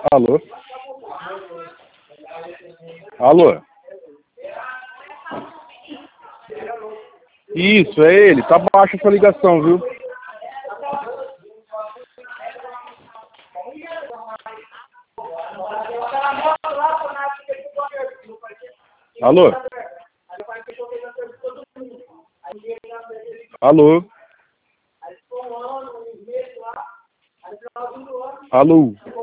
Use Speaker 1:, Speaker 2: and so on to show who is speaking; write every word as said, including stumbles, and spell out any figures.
Speaker 1: Alô? Alô? Isso, é ele. Tá baixa essa ligação, viu? Alô? Alô? Alô?